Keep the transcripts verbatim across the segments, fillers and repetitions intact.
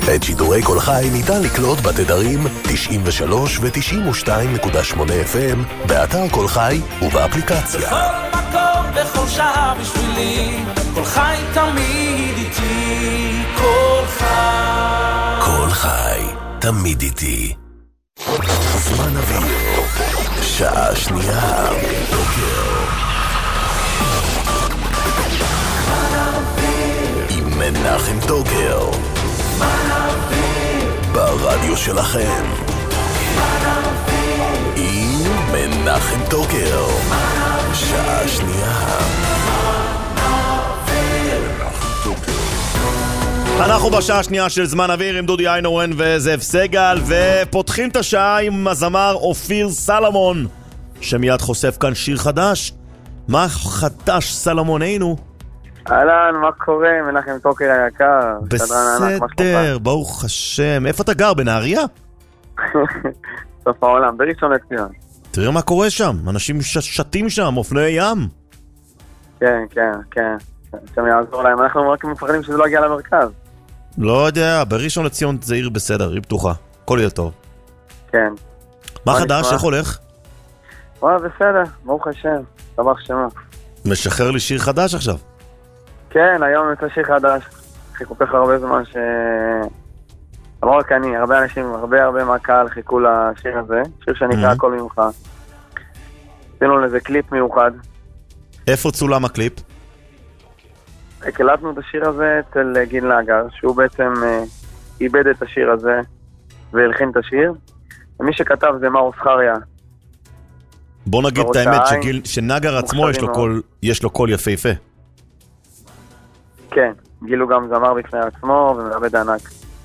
את שידורי כל חי ניתן לקלוט בתדרים תשעים ושלוש ו-תשעים ושתיים נקודה שמונה אף אם, באתר כל חי ובאפליקציה. בכל מקום, בכל שעה בשבילי, כל חי תמיד איתי, כל חי. כל חי, תמיד איתי. זמן אוויר, שעה שנייה, בוקר. עם מנחם טוקר. ברדיו שלכם. עם מנחם טוקר. שעה שנייה. אנחנו בשעה השנייה של זמן אוויר עם דודי איינורן וזאב סגל, ופותחים את השעה עם הזמר אופיר סלומון, שמיד חושף כאן שיר חדש. מה חדש סלומוננו? אהלן, מה קורה? מנחם טוקר היקר. בסדר, ברוך השם. איפה אתה גר? בנהריה? סוף העולם, בראשון לציון. תראה מה קורה שם, אנשים שתים שם, אופנועי ים. כן, כן, כן. שם יעזור להם, אנחנו רק מפחדים שזה לא יגיע למרכז. לא יודע, בראשון לציון זה עיר בסדר, עיר פתוחה. הכל יהיה טוב. כן. מה חדש? איך הולך? וואי, בסדר, ברוך השם. תבח שמה. משחרר לי שיר חדש עכשיו. כן, היום יוצא שיר חדש. חיכו כך הרבה זמן ש... לא רק אני, הרבה אנשים, הרבה הרבה מהקהל חיכו לשיר הזה. שיר שנקרא הכל ממך. עשינו לזה קליפ מיוחד. איפה צולם הקליפ? הקלטנו את השיר הזה אצל גיל נגר, שהוא בעצם איבד את השיר הזה והלחין את השיר. ומי שכתב זה מאור זכריה. בוא נגיד את האמת שגיל, שנגר עצמו יש לו, קול, יש לו קול יפהפה. כן, גיל הוא גם זמר בפני עצמו ומעבד ענק.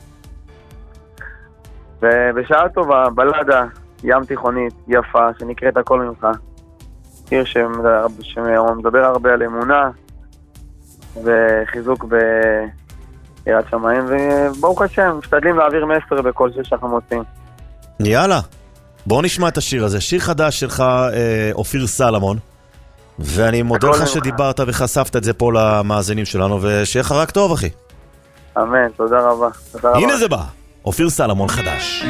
ובשעה טובה, בלדה ים תיכונית יפה שנקראת הכל ממך. שיר שמדבר הרבה על אמונה וחיזוק ביראת שמיים, וברוך השם, משתדלים להעביר מסר בכל שיר שאנחנו מוצאים. יאללה, בואו נשמע את השיר הזה. שיר חדש שלך, אה, אופיר סלומון, ואני מודה לך שדיברת וחשפת את זה פה למאזינים שלנו, ושיהיה לך רק טוב, אחי. אמן, תודה רבה. תודה הנה רבה. זה בא, אופיר סלומון חדש.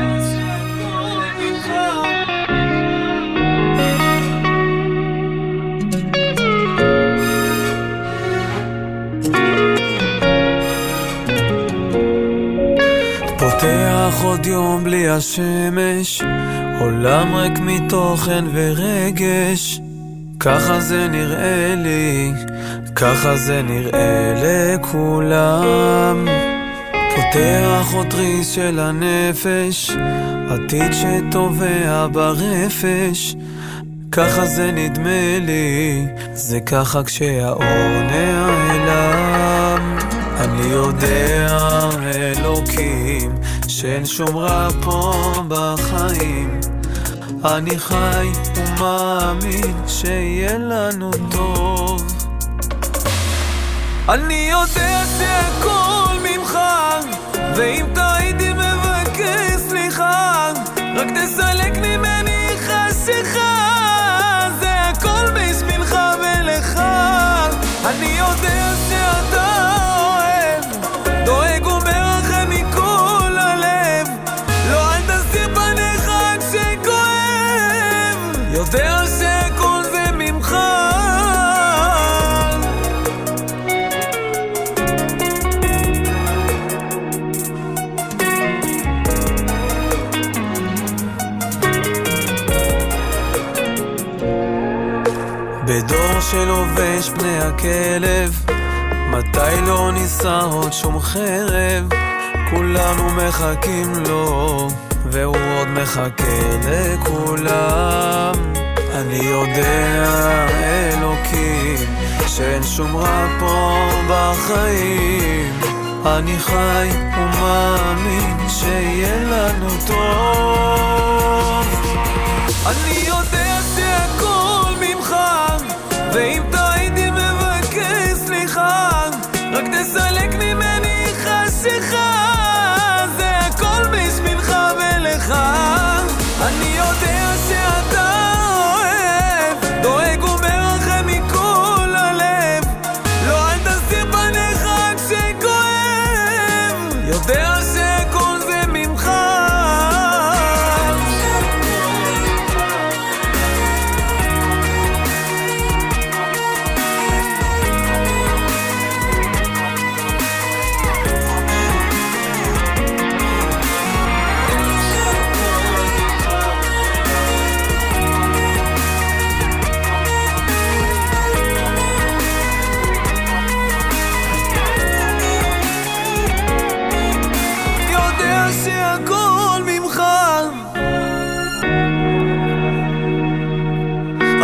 פותח עוד יום בלי השמש, עולם ריק מתוכן ורגש, ככה זה נראה לי, ככה זה נראה לכולם. פותח עוד ריס של הנפש, עתיד שטובע ברפש, ככה זה נדמה לי, זה ככה כשהאור נעלם. אני יודע אלוקים שאין שום רע פה בחיים, אני חי ומאמין שיהיה לנו טוב. אני יודע שהכל ממך, ואם טעיתי מבקש סליחה, רק תסלק ממני חשיכה, זה הכל בשבילך ולך. אני יודע שאתה דואג ומרחם מכל הלב, לא אל תסתיר פניך רק שכואב, יודע שהכל זה ממך. בדור שלובש פני הכלב, מתי לא ניסה עוד שום חרב, כולנו מחכים לו והוא עוד מחכה לכולם. אני יודע אלוקים שאין שום רע פה בחיים, אני חי ומאמין שיהיה לנו טוב. אני יודע שהכל ממך, ואם טעיתי מבקש סליחה, רק תסלק ממני חשיכה, זה הכל בשבילך ולך. אני יודע שאתה אוהב, דואג ומרחם מכל הלב, לא אל תסתיר פניך רק שכואב, יודע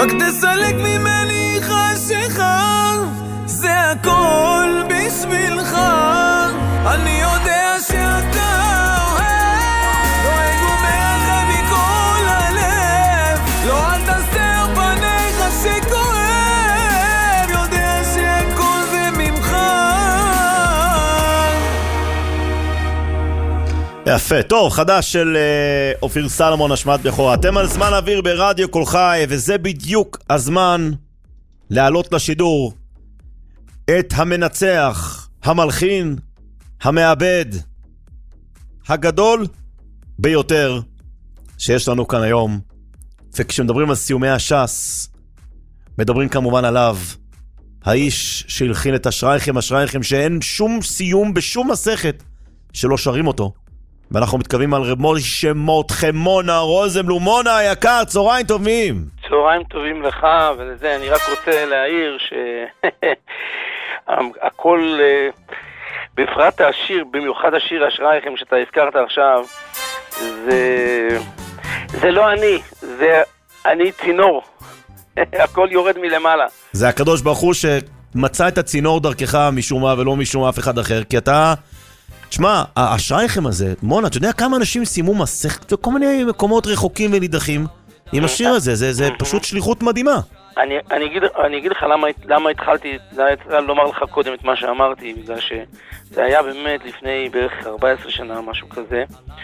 רק תסלק ממני חשיכה, זה הכל בשבילך. אני יודע שאתה אוהב, דואג ומרחם מכל הלב, לא אל תסתר פניך שכואב, יודע שכל זה ממך. יפה, טוב, חדש של uh, אופיר סלומון, השמעת בכורה. אתם על זמן אוויר ברדיו כל חי, וזה בדיוק הזמן לעלות לשידור את המנצח, המלחין, המעבד, הגדול ביותר שיש לנו כאן היום. וכשמדברים על סיומי הש"ס, מדברים כמובן עליו, האיש שהלחין את אשרייכם, אשרייכם, שאין שום סיום בשום מסכת שלא שרים אותו. ואנחנו מתכוונים על רב משה מרדכי מונה רוזנבלום. מונה היקר, צהריים טובים. צהריים טובים לך, ולזה אני רק רוצה להעיר שהכל, בפרט השיר, במיוחד השיר אשרייכם שאתה הזכרת עכשיו, זה, זה לא אני, זה אני צינור. הכל יורד מלמעלה. זה הקדוש ברוך הוא שמצא את הצינור דרכך משום מה ולא משום אף אחד אחר, כי אתה... תשמע, האשרייכם הזה, מונה, אתה יודע כמה אנשים סיימו מסכת וכל מיני מקומות רחוקים ונידחים עם השיר הזה, זה, זה פשוט שליחות מדהימה. אני, אני, אגיד, אני אגיד לך למה, למה התחלתי לומר לך קודם את מה שאמרתי, בגלל שזה היה באמת לפני בערך ארבע עשרה שנה, משהו כזה,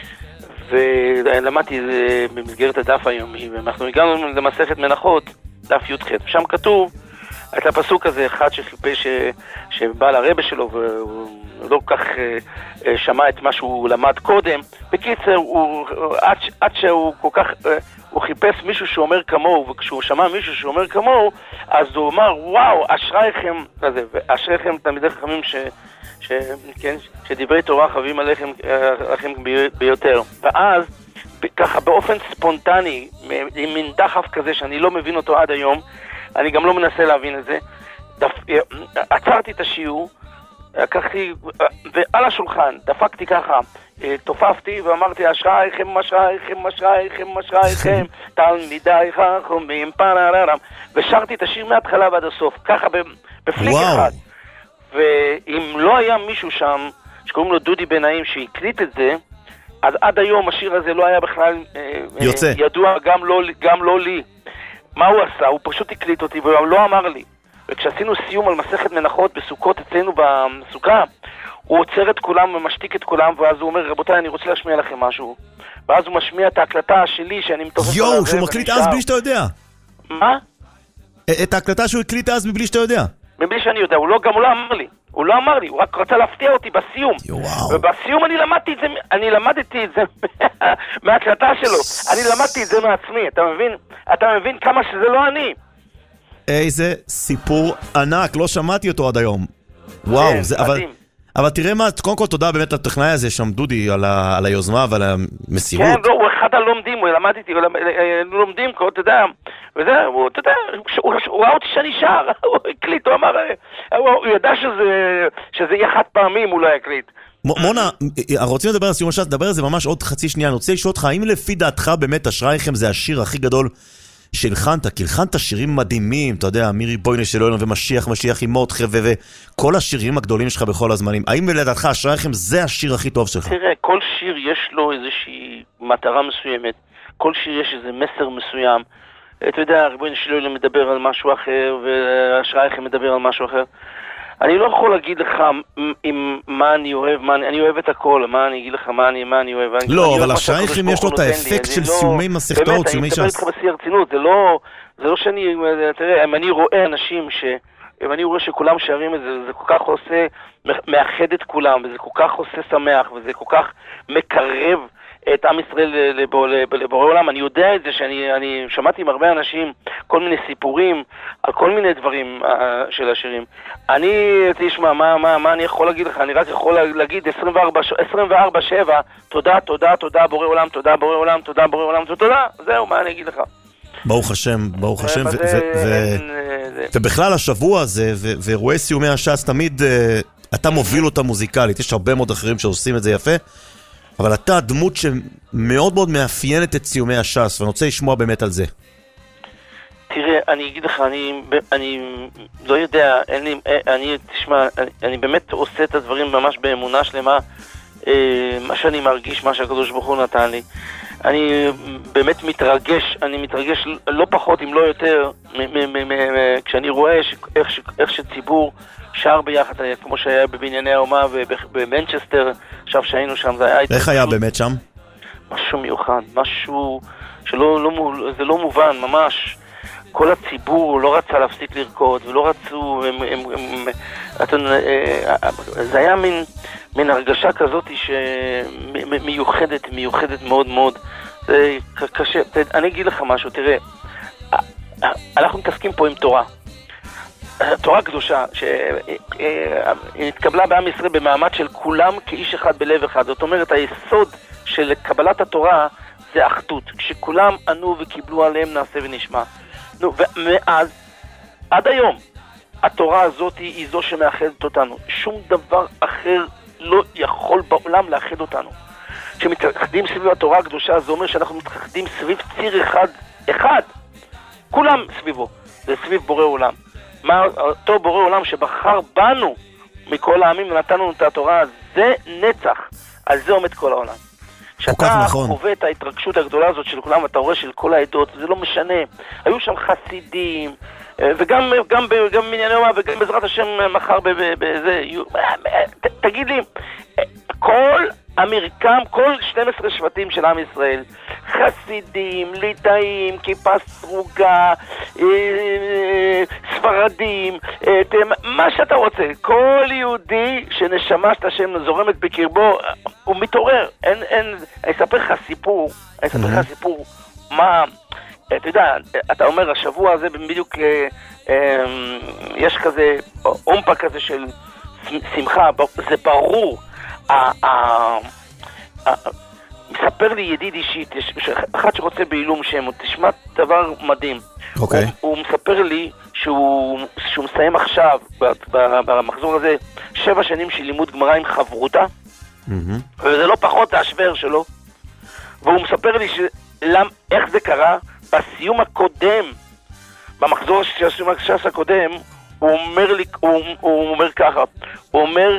ולמדתי את זה במסגרת הדף היומי, ואנחנו הגענו למסכת מנחות, דף י"ח, שם כתוב את הפסוק הזה, אחד שחיפש, שבא לרבא שלו, והוא לא כך שמע את מה שהוא למד קודם. בקיצר, הוא, עד, עד שהוא כל כך, הוא חיפש מישהו שאומר כמוהו, וכשהוא שמע מישהו שאומר כמוהו, אז הוא אמר, וואו, אשרייכם, אשרייכם תלמידי חכמים ש... ש... כן, שדברי תורה חבים עליכם, עליכם ביותר. ואז, ככה באופן ספונטני, עם מין דחף כזה שאני לא מבין אותו עד היום, אני גם לא מנסה להבין את זה, דפ... עצרתי את השיעור, לקחתי, ועל השולחן, דפקתי ככה, תופפתי ואמרתי, אשרייכם, אשרייכם, אשרייכם, אשרייכם, תלמידי חכמים, פרררם, ושרתי את השיר מההתחלה ועד הסוף, ככה בפליק אחד. ואם לא היה מישהו שם, שקוראים לו דודי בנאים, שהקליט את זה, אז עד היום השיר הזה לא היה בכלל יוצא. ידוע, גם לא, גם לא לי. מה הוא עשה? הוא פשוט הקליט אותי והוא לא אמר לי. וכשעשינו סיום על מסכת מנחות בסוכות אצלנו בסוכה, הוא עוצר את כולם ומשתיק את כולם, ואז הוא אומר, רבותיי, אני רוצה להשמיע לכם משהו. ואז הוא משמיע את ההקלטה שלי שאני מתופף... יואו, שהוא מקליט אז בלי שאתה יודע. מה? את ההקלטה שהוא הקליט אז מבלי שאתה יודע. מבלי שאני יודע, הוא לא, גם הוא לא אמר לי. הוא לא אמר לי, הוא רק רצה להפתיע אותי בסיום. יואו. ובסיום אני למדתי את זה, אני למדתי את זה מההקלטה שלו. אני למדתי את זה מעצמי, אתה מבין? אתה מבין כמה שזה לא אני. איזה סיפור ענק, לא שמעתי אותו עד היום. וואו, זה, אבל, אבל תראה מה, קודם כל תודה באמת לטכנאי הזה שם, דודי, על, ה, על היוזמה ועל המסירות. כן, לא, הוא אחד הלומדים, הוא למד איתי, לומדים, אתה יודע, וזה, הוא, אתה יודע, הוא ראה אותי שאני שר, הוא הקליט, הוא אמר, הוא ידע שזה, שזה יהיה חד פעמים, הוא לא יקליט. מונה, רוצים לדבר על סיום הש"ס, לדבר על זה ממש עוד חצי שנייה, אני רוצה לשאול אותך, האם לפי דעתך באמת אשרייכם זה השיר הכי גדול שהלחנת, כי הלחנת שירים מדהימים, אתה יודע, מירי בוינה של אלוהים ומשיח, משיח עם מרדכי וכל השירים הגדולים שלך בכל הזמנים. האם לדעתך אשרייכם זה השיר הכי טוב שלך? תראה, כל שיר יש לו איזושהי מטרה מסוימת, כל שיר יש איזה מסר מסוים. אתה יודע, ריבונו של עולם מדבר על משהו אחר, ואשרייכם מדבר על משהו אחר. אני לא יכול להגיד לך עם מה אני אוהב, מה אני, אני אוהב את הכל, מה אני אגיד לך, מה אני, מה אני אוהב. לא, אבל אשרייכם יש לו את האפקט של סיומי מסכתות, סיומי ש"ס. באמת, אני מדבר איתך בשיא הרצינות, זה לא, זה לא שאני, תראה, אם אני רואה אנשים ש... אם אני רואה שכולם שרים את זה, זה כל כך עושה, מאחד את כולם, וזה כל כך עושה שמח, וזה כל כך מקרב את עם ישראל לבורא עולם. אני יודע את זה, שאני אני שמעתי עם הרבה אנשים כל מיני סיפורים על כל מיני דברים uh, של השירים. אני, תשמע, מה, מה, מה אני יכול להגיד לך? אני רק יכול להגיד עשרים וארבע שבע, תודה, תודה, תודה בורא עולם, תודה בורא עולם, תודה בורא עולם, תודה. זהו, מה אני אגיד לך? ברוך השם, ברוך השם, ובכלל השבוע הזה, ואירועי סיומי הש"ס, תמיד אתה מוביל אותה מוזיקלית, יש הרבה מאוד אחרים שעושים את זה יפה, אבל אתה הדמות שמאוד מאוד מאפיינת את סיומי הש"ס, ואני רוצה לשמוע באמת על זה. תראה, אני אגיד לך, אני, אני לא יודע, אין לי, אני, תשמע, אני, אני באמת עושה את הדברים ממש באמונה שלמה, מה שאני מרגיש, מה שהקדוש ברוך הוא נתן לי. אני באמת מתרגש, אני מתרגש לא פחות אם לא יותר, כשאני רואה איך שציבור שר ביחד, כמו שהיה בבנייני האומה ובמנצ'סטר, עכשיו שהיינו שם, זה היה... איך היה באמת שם? משהו מיוחד, משהו שלא, לא, זה לא מובן, ממש. כל הציבור לא רצה להפסיק לרקוד, ולא רצו, הם, הם, הם, אתם, זה היה מין, מין הרגשה כזאת שמיוחדת, מיוחדת מאוד מאוד. זה קשה, אני אגיד לך משהו, תראה, אנחנו מתעסקים פה עם תורה. תורה קדושה, שהתקבלה בעם ישראל במעמד של כולם כאיש אחד בלב אחד. זאת אומרת, היסוד של קבלת התורה זה אחדות. כשכולם ענו וקיבלו עליהם נעשה ונשמע. נו, ומאז, עד היום, התורה הזאת היא זו שמאחדת אותנו. שום דבר אחר לא יכול בעולם לאחד אותנו. כשמתאחדים סביב התורה הקדושה, זה אומר שאנחנו מתאחדים סביב ציר אחד, אחד. כולם סביבו. זה סביב בורא עולם. מה, אותו בורא עולם שבחר בנו מכל העמים ונתנו את התורה, זה נצח. על זה עומד כל העולם. כשאתה חווה את ההתרגשות הגדולה הזאת של כולם, אתה רואה של כל העדות, זה לא משנה. היו שם חסידים, וגם גם בענייני אומה, וגם בעזרת השם מחר בזה. תגיד לי, כל המרקם, כל שנים עשר שבטים של עם ישראל, חסידים, ליטאים, כיפה סרוגה, ספרדים, מה שאתה רוצה, כל יהודי שנשמה שאת השם זורמת בקרבו, הוא מתעורר. אין, אין, אני אספר לך סיפור, אני אספר לך סיפור, מה, אתה יודע, אתה אומר, השבוע הזה בדיוק, יש כזה, אומפה כזה של שמחה, זה ברור. מספר לי ידיד אישית, אחד שרוצה בעילום שם, הוא תשמע דבר מדהים. הוא מספר לי שהוא מסיים עכשיו, במחזור הזה, שבע שנים של לימוד גמרא עם חברותה, וזה לא פחות ההשבר שלו, והוא מספר לי איך זה קרה, בסיום הקודם, במחזור השש הקודם, הוא אומר לי, הוא אומר ככה, הוא אומר,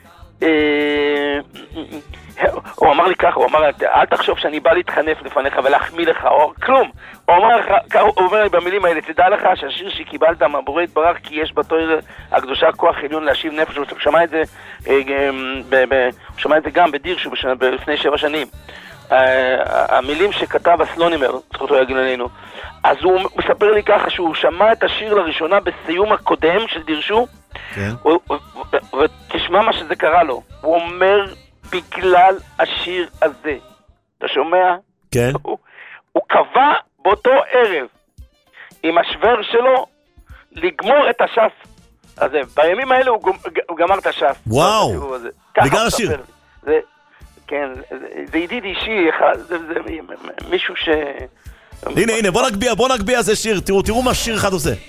הוא אמר לי ככה, הוא אמר, אל תחשוב שאני בא להתחנף לפניך ולהחמיא לך, או כלום. הוא אומר לי במילים האלה, תדע לך שהשיר שקיבלת מהבורא יתברך, כי יש בתורה הקדושה כוח עליון להשיב נפש. הוא שמע את זה, הוא שמע את זה גם בדירשו לפני שבע שנים. המילים שכתב הסלונימר, זכותו יגן עלינו, אז הוא מספר לי ככה שהוא שמע את השיר לראשונה בסיום הקודם של דירשו, ותשמע מה שזה קרה לו. הוא אומר, בגלל השיר הזה, אתה שומע? כן. הוא קבע באותו ערב עם השוור שלו לגמור את הש"ס הזה. בימים האלה הוא גמר את הש"ס. וואו, בגלל השיר. כן, זה ידיד אישי, זה מישהו ש... הנה, הנה, בוא נגביע, בוא נגביע זה שיר. תראו, תראו מה שיר אחד עושה.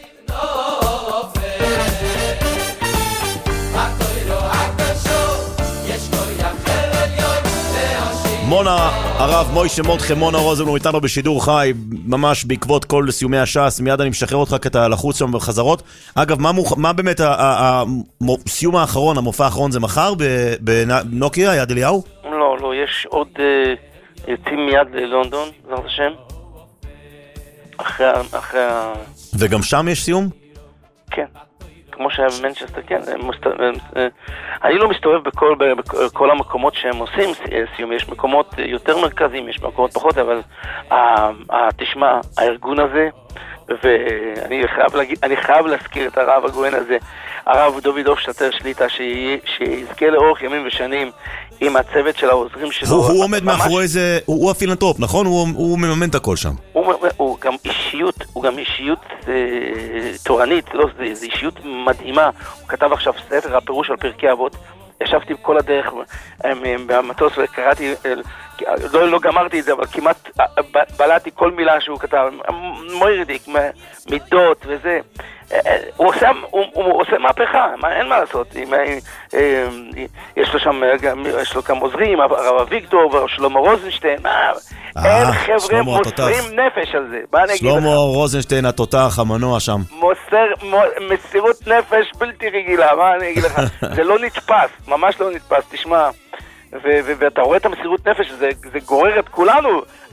מונה, הרב מוישה מודחה, מונה רוזן, הוא איתנו בשידור חי, ממש בעקבות כל סיומי הש"ס. מיד אני משחרר אותך כתה לחוץ שם בחזרות. אגב, מה, מוכ... מה באמת הסיום האחרון, המופע האחרון זה מחר בנוקיה, יד אליהו? לא, לא, יש עוד uh, יוצאים מיד ללונדון, זאת השם. אחרי, אחרי ה... וגם שם יש סיום? כן. כמו שהיה במנצ'סטר, כן. אני לא מסתובב בכל, בכל המקומות שהם עושים סיום. יש מקומות יותר מרכזיים, יש מקומות פחות, אבל תשמע, הארגון הזה, ואני חייב להגיד, אני חייב להזכיר את הרב הגויין הזה, הרב דוד אופשטר שליטה, שיזכה לאורך ימים ושנים עם הצוות של העוזרים שלו. הוא עומד מאחורי זה, הוא הפילנטרופ, נכון? הוא מממן את הכל שם. הוא גם אישיות, הוא גם אישיות תורנית, זו אישיות מדהימה. הוא כתב עכשיו ספר, הפירוש על פרקי אבות. ישבתי כל הדרך במטוס וקראתי לא, לא גמרתי את זה, אבל כמעט בלעתי כל מילה שהוא כתב. מוירדיק, מידות וזה. הוא עושה, הוא, הוא עושה מהפכה, מה, אין מה לעשות. עם, יש לו שם, יש לו כמה עוזרים, הרב אביגדור ושלמה רוזנשטיין. אין חבר'ה מוסרים נפש על זה. שלמה רוזנשטיין התותח, המנוע שם. מוסר, מסירות נפש בלתי רגילה, מה אני אגיד לך? זה לא נתפס, ממש לא נתפס, תשמע. ואתה רואה את המסירות נפש, זה גורר את כולנו,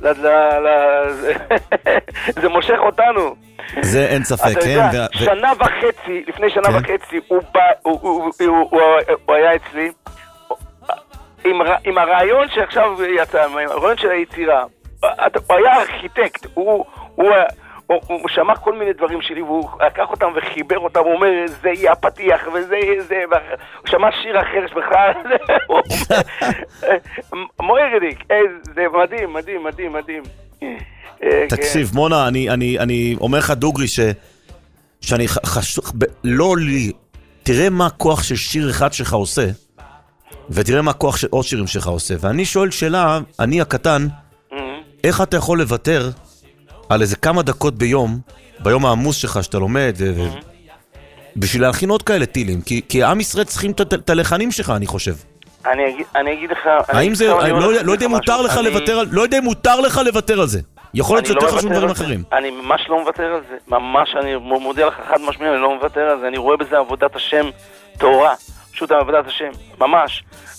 זה מושך אותנו. זה אין ספק, כן? שנה וחצי, לפני שנה וחצי, הוא היה אצלי, עם הרעיון שעכשיו יצא, עם הרעיון של היצירה, הוא היה ארכיטקט, הוא... הוא שמע כל מיני דברים שלי, והוא לקח אותם וחיבר אותם, הוא אומר, זה יהיה הפתיח, וזה יהיה זה, הוא שמע שיר אחר שבכלל, מוירדיק, זה מדהים, מדהים, מדהים, מדהים. תקשיב, מונה, אני אומר לך דוגרי, שאני חשוב, לא לי, תראה מה הכוח של שיר אחד שלך עושה, ותראה מה הכוח של עוד שירים שלך עושה, ואני שואל שאלה, אני הקטן, איך אתה יכול לוותר על איזה כמה דקות ביום, ביום העמוס שלך שאתה לומד, בשביל להכין עוד כאלה טילים, כי עם ישראל צריכים את הלחנים שלך, אני חושב. אני אגיד לך... האם זה, לא יודע אם מותר לך לוותר על, לא יודע אם מותר לך לוותר על זה. יכול להיות שיותר חשוב דברים אחרים. אני ממש לא מוותר על זה. ממש, אני מודיע לך חד משמעי, אני לא מוותר על זה. אני רואה בזה עבודת השם תורה. פשוט עבודת השם, ממש.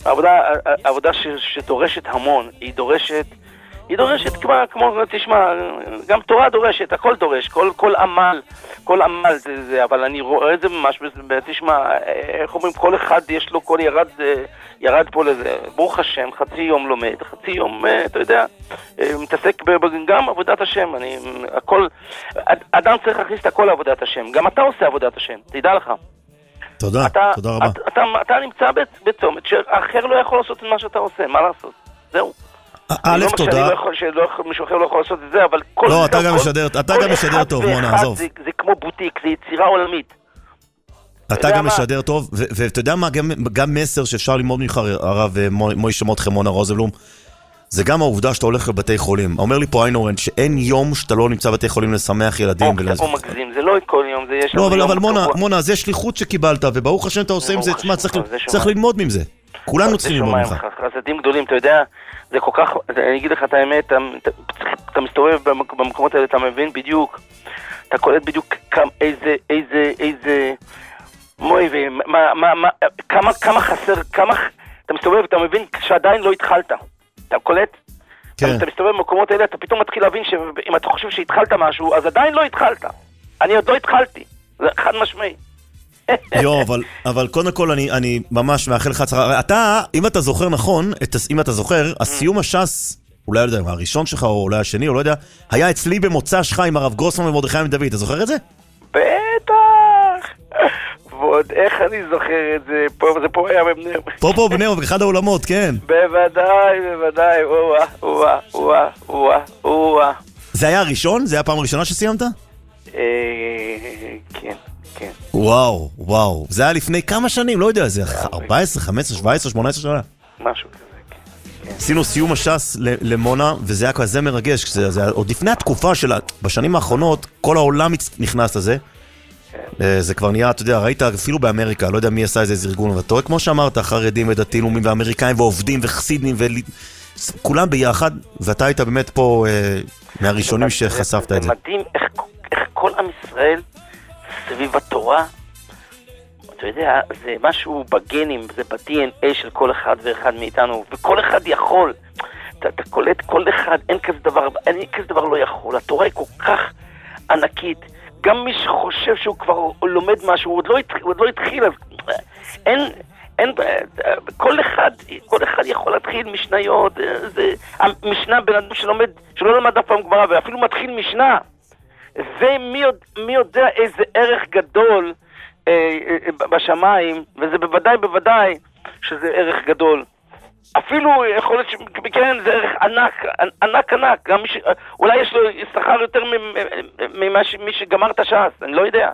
עבודה שדורשת המון. היא דורשת... היא דורשת כמו, כמו, תשמע, גם תורה דורשת, הכל דורש, כל, כל עמל, כל עמל זה, זה, אבל אני רואה את זה ממש, תשמע, איך אומרים, כל אחד יש לו, כל ירד, ירד פה לזה, ברוך השם, חצי יום לומד, חצי יום, אתה יודע, מתעסק גם עבודת השם, אני, הכל, אדם צריך להכניס את הכל לעבודת השם, גם אתה עושה עבודת השם, תדע לך. תודה, אתה, תודה רבה. אתה, אתה, אתה נמצא בצומת, שאחר לא יכול לעשות את מה שאתה עושה, מה לעשות? זהו. א', תודה. מישהו אחר לא יכול לעשות את זה, אבל כל... לא, אתה גם משדר, אתה גם משדר טוב, מונה, עזוב. זה כמו בוטיק, זה יצירה עולמית. אתה גם משדר טוב, ואתה יודע מה, גם מסר שאפשר ללמוד ממך, הרב מוישה מותחה מונה רוזנבלום, זה גם העובדה שאתה הולך לבתי חולים. אומר לי פה איינורן שאין יום שאתה לא נמצא בבתי חולים לשמח ילדים. הוא מגזים, זה לא כל יום, זה יש... לא, אבל מונה, זה שליחות שקיבלת, וברוך השם אתה עושה עם זה, צריך ללמוד מזה. כולנו צריכים ללמוד ממך. חסדים גדולים, אתה יודע, זה כל כך, אני אגיד לך את האמת, אתה מסתובב במקומות האלה, אתה מבין בדיוק, אתה קולט בדיוק איזה, איזה, איזה, מוי, כמה, כמה חסר, כמה, אתה מסתובב, אתה מבין שעדיין לא התחלת, אתה קולט? אתה מסתובב במקומות האלה, אתה פתאום מתחיל להבין שאם אתה חושב שהתחלת משהו, אז עדיין לא התחלת. אני עוד לא התחלתי, זה חד משמעי. יו, אבל, אבל קודם כל אני, אני ממש מאחל לך הצרה. אתה, אם אתה זוכר נכון, את, אם אתה זוכר, הסיום הש"ס, אולי לא יודע, הראשון שלך או אולי השני, או לא יודע, היה אצלי במוצא שלך עם הרב גרוסמן ומרדכי עם דוד. אתה זוכר את זה? בטח! ועוד איך אני זוכר את זה? פה, זה פה היה בבנר. פה פה בבנר, באחד העולמות, כן. בוודאי, בוודאי, וואה, וואה, וואה, וואה, וואה. זה היה הראשון? זה היה הפעם הראשונה שסיימת? אה, כן. כן. וואו, וואו. זה היה לפני כמה שנים, לא יודע, זה ארבע עשרה, חמש עשרה, שבע עשרה, שמונה עשרה שנה. משהו כזה, כן. עשינו סיום הש"ס למונה, וזה היה כזה מרגש, זה היה עוד לפני התקופה שלה, בשנים האחרונות, כל העולם נכנס לזה. זה כבר נהיה, אתה יודע, ראית אפילו באמריקה, לא יודע מי עשה איזה ארגון, אבל אתה רואה, כמו שאמרת, חרדים ודתיים לאומיים ואמריקאים ועובדים וחסידים, כולם ביחד, ואתה היית באמת פה מהראשונים שחשפת את זה. זה מדהים איך כל עם ישראל סביב התורה, אתה יודע, זה משהו בגנים, זה ב-די אן איי של כל אחד ואחד מאיתנו, וכל אחד יכול, אתה, אתה קולט כל אחד, אין כזה דבר, אין כזה דבר לא יכול, התורה היא כל כך ענקית, גם מי שחושב שהוא כבר לומד משהו, הוא עוד לא התחיל, עוד לא התחיל אז אין, אין, כל אחד, כל אחד יכול להתחיל משניות, זה, משנה בן אדם שלומד, שלא למד אף פעם גמרא, ואפילו מתחיל משנה, זה מי, מי יודע איזה ערך גדול אה, אה, בשמיים, וזה בוודאי בוודאי שזה ערך גדול. אפילו יכול להיות שכן זה ערך ענק, ענק ענק, גם מי ש... אולי יש לו שכר יותר ממי שגמר את הש"ס, אני לא יודע.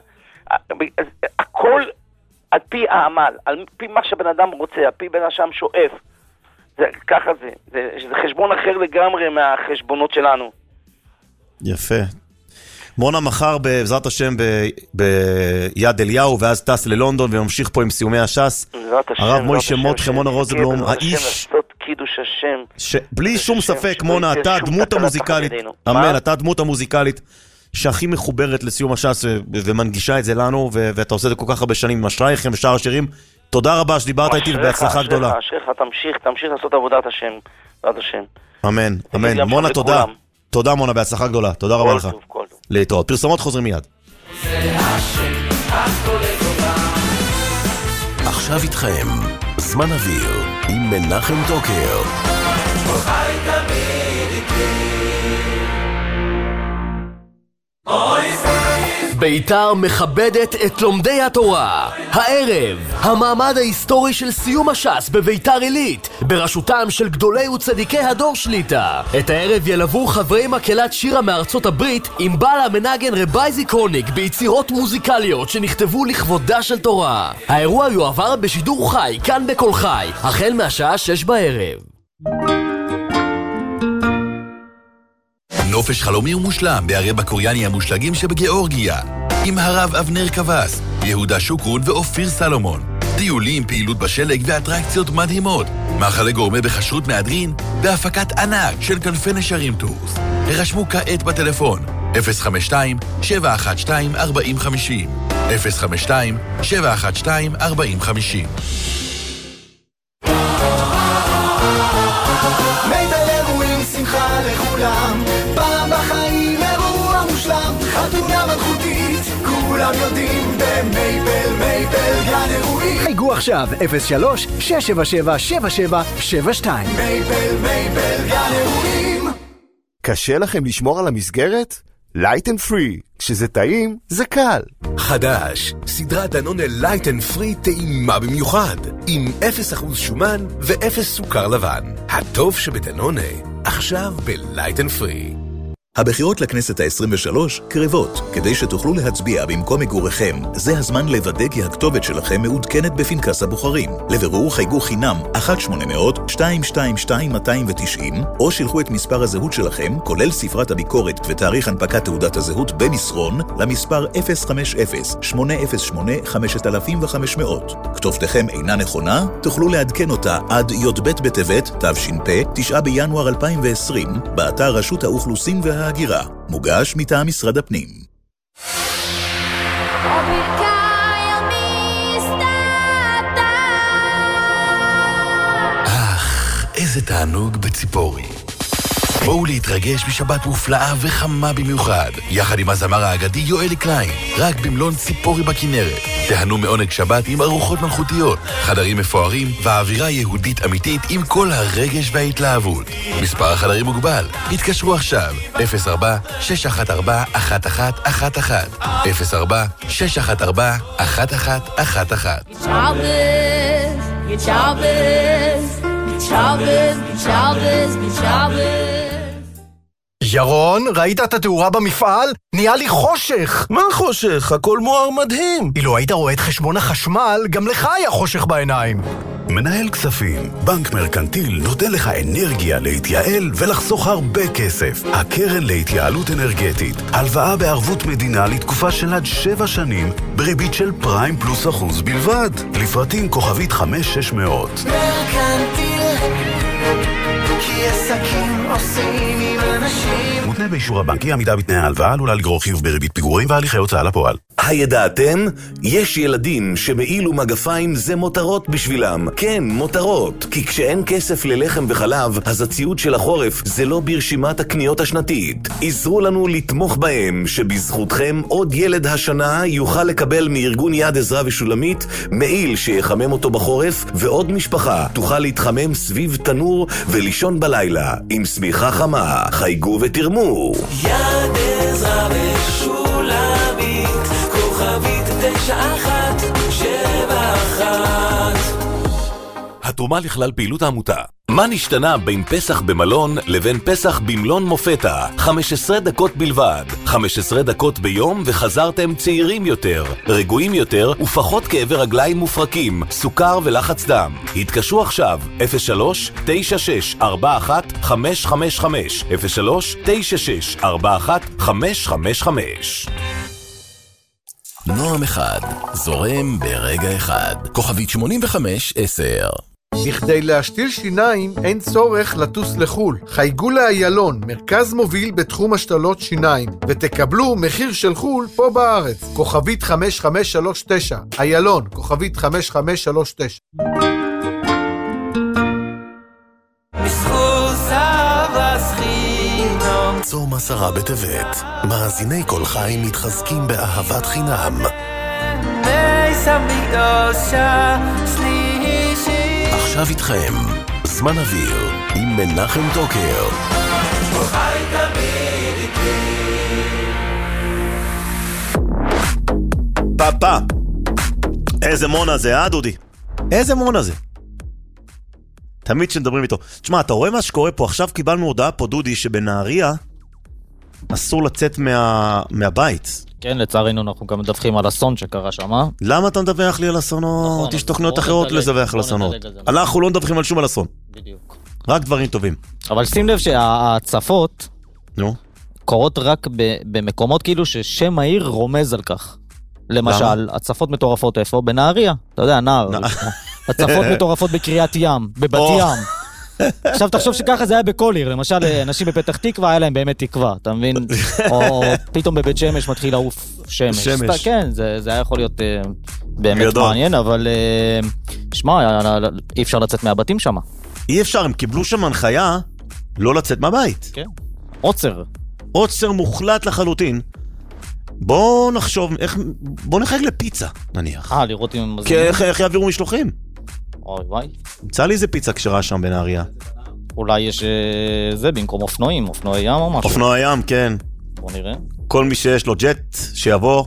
הכל על פי העמל, על פי מה שבן אדם רוצה, על פי בן אדם שואף. זה, ככה זה. זה, זה חשבון אחר לגמרי מהחשבונות שלנו. יפה. מונה מחר בעזרת השם ב, ביד אליהו, ואז טס ללונדון וממשיך פה עם סיומי הש"ס. הרב מוישה מותחה, מונה רוזנבלום, האיש... קידוש השם. ש... בלי שום ספק, מונה, אתה הדמות המוזיקלית, אמן, אתה הדמות המוזיקלית שהכי מחוברת לסיום הש"ס ו... ומנגישה את זה לנו, ו... ואתה עושה את זה כל כך הרבה שנים עם אשרייכם ושאר השירים. תודה רבה שדיברת איתי ובהצלחה גדולה. אשריך, תמשיך, תמשיך לעשות עבודת השם, בעד השם. אמן, אמן. מונה, תודה. תודה מונה, בהצלחה גדולה. תודה רבה לך. להתראות. פרסומות חוזרים מיד. עכשיו איתכם, זמן אוויר, עם מנחם טוקר. חי תמיד איתי. אוי ביתר מכבדת את לומדי התורה. הערב, המעמד ההיסטורי של סיום הש"ס בביתר עילית, בראשותם של גדולי וצדיקי הדור שליטה. את הערב ילוו חברי מקהלת שירה מארצות הברית עם בעל המנגן רבי זיקרוניק ביצירות מוזיקליות שנכתבו לכבודה של תורה. האירוע יועבר בשידור חי, כאן בכל חי, החל מהשעה שש בערב. נופש חלומי ומושלם בערי בקוריאני המושלגים שבגיאורגיה, עם הרב אבנר קבס, יהודה שוקרון ואופיר סלומון. טיולים, פעילות בשלג ואטרקציות מדהימות, מאכלי גורמה בחשרות מהדרין והפקת ענק של כנפי נשרים טורס. הרשמו כעת בטלפון אפס חמש שתיים שבע אחת שתיים ארבע חמש אפס אפס חמש שתיים שבע אחת שתיים ארבע חמש. שמחה לכולם, פעם בחיים אירוע מושלם, חתונה מלכותית, כולם יודעים במייבל, מייבל גן אירועים. חייגו עכשיו אפס שלוש שש שבע שבע שבע שבע שבע שתיים. מייבל, מייבל גן אירועים. קשה לכם לשמור על המסגרת? Light and Free, כשזה טעים, זה קל. חדש, סדרת דנונה Light and Free טעימה במיוחד, עם אפס אחוז שומן ואפס סוכר לבן. הטוב שבדנונה, עכשיו ב-Light and Free. הבחירות לכנסת ה-עשרים ושלוש קרבות. כדי שתוכלו להצביע במקום מגוריכם, זה הזמן לוודא כי הכתובת שלכם מעודכנת בפנקס הבוחרים. לבירור חייגו חינם אחת שמונה אפס אפס שתיים שתיים שתיים שתיים תשע אפס, או שילחו את מספר הזהות שלכם, כולל ספרת הביקורת ותאריך הנפקת תעודת הזהות במסרון, למספר אפס חמש אפס שמונה אפס שמונה חמש אלף וחמש מאות. כתובתכם אינה נכונה, תוכלו לעדכן אותה עד י"ב בטבת תש"פ, תשעה בינואר אלפיים ועשרים, באתר רשות האוכלוסין וה ההגירה, מוגש מטעם משרד הפנים. אך, איזה תענוג בציפורי. בואו להתרגש בשבת מופלאה וחמה במיוחד, יחד עם הזמר האגדי יואל קליין, רק במלון ציפורי בכנרת. תהנו מעונג שבת עם ארוחות מלכותיות, חדרים מפוארים ואווירה יהודית אמיתית עם כל הרגש וההתלהבות. מספר החדרים מוגבל, התקשרו עכשיו אפס ארבע שש אחת ארבע אחת אחת אחת אחת אפס ארבע שש אחת ארבע אחת אחת אחת אחת. ירון, ראית את התאורה במפעל? נהיה לי חושך. מה חושך? הכל מואר מדהים. אילו היית רואה את חשבון החשמל, גם לך היה חושך בעיניים. מנהל כספים, בנק מרקנטיל נותן לך אנרגיה להתייעל ולחסוך הרבה כסף. הקרן להתייעלות אנרגטית, הלוואה בערבות מדינה לתקופה של עד שבע שנים, בריבית של פריים פלוס אחוז בלבד. לפרטים כוכבית חמש שש מאות. מרקנטיל, כי עסקים עושים עם אנשים. מותנה באישור הבנק, אי עמידה בתנאי ההלוואה עלולה לגרור חיוב בריבית פיגורים והליכי הוצאה לפועל. הידעתם? יש ילדים שמעיל ומגפיים זה מותרות בשבילם. כן, מותרות. כי כשאין כסף ללחם וחלב, אז הציוד של החורף זה לא ברשימת הקניות השנתית. עזרו לנו לתמוך בהם, שבזכותכם עוד ילד השנה יוכל לקבל מארגון יד עזרה ושולמית מעיל שיחמם אותו בחורף, ועוד משפחה תוכל להתחמם סביב תנור ולישון בלילה עם סמיכה חמה. חייגו ותרמו. יד עזרה ושולמית, כוכבית תשע אחת שבע אחת. התרומה לכלל פעילות העמותה מה נשתנה בין פסח במלון לבין פסח במלון מופתה? חמש עשרה דקות בלבד. חמש עשרה דקות ביום וחזרתם צעירים יותר, רגועים יותר ופחות כאבי רגליים מופרקים, סוכר ולחץ דם. התקשרו עכשיו אפס שלוש תשע שש ארבע אחת חמש חמש חמש אפס שלוש תשע שש ארבע אחת חמש חמש חמש. נועם אחד, זורם ברגע אחד. כוכבית שמונים וחמש עשר. בכדי להשתיל שיניים אין צורך לטוס לחול. חייגו לאיילון, מרכז מוביל בתחום השתלות שיניים, ותקבלו מחיר של חול פה בארץ. כוכבית חמש חמש שלוש תשע. איילון, כוכבית חמש חמש שלוש תשע. צום עשרה בטבת. מאזיני כל חיים מתחזקים באהבת חינם. עכשיו איתכם, זמן אוויר, עם מנחם טוקר. פאפה, איזה מונה זה, אה דודי? איזה מונה זה? תמיד שמדברים איתו. תשמע, אתה רואה מה שקורה פה? עכשיו קיבלנו הודעה פה, דודי, שבנהריה אסור לצאת מה... מהבית. כן, לצערנו אנחנו גם מדווחים על אסון שקרה שם. למה אתה מדווח לי על אסונות? יש תוכניות אחרות לדווח על אסונות. אנחנו לא מדווחים על שום על אסון. בדיוק. רק דברים טובים. אבל שים לב שהצפות נו. קורות רק במקומות כאילו ששם העיר רומז על כך. למשל, הצפות מטורפות איפה? בנהריה. אתה יודע, נער. הצפות מטורפות בקריית ים, בבת ים. עכשיו תחשוב שככה זה היה בכל עיר, למשל אנשים בפתח תקווה היה להם באמת תקווה, אתה מבין? או פתאום בבית שמש מתחיל לעוף שמש. שמש. כן, זה, זה היה יכול להיות uh, באמת גדול. מעניין, אבל uh, שמע, אי אפשר לצאת מהבתים שם. אי אפשר, הם קיבלו שם הנחיה לא לצאת מהבית. כן, עוצר. עוצר מוחלט לחלוטין. בוא נחשוב, איך, בוא נחג לפיצה, נניח. אה, לראות אם... איך, איך יעבירו משלוחים? אוי וואי. מצא לי איזה פיצה כשרה שם בנהריה. אולי יש זה במקום אופנועים, אופנועי ים או משהו. אופנועי ים, כן. בוא נראה. כל מי שיש לו ג'ט, שיבוא.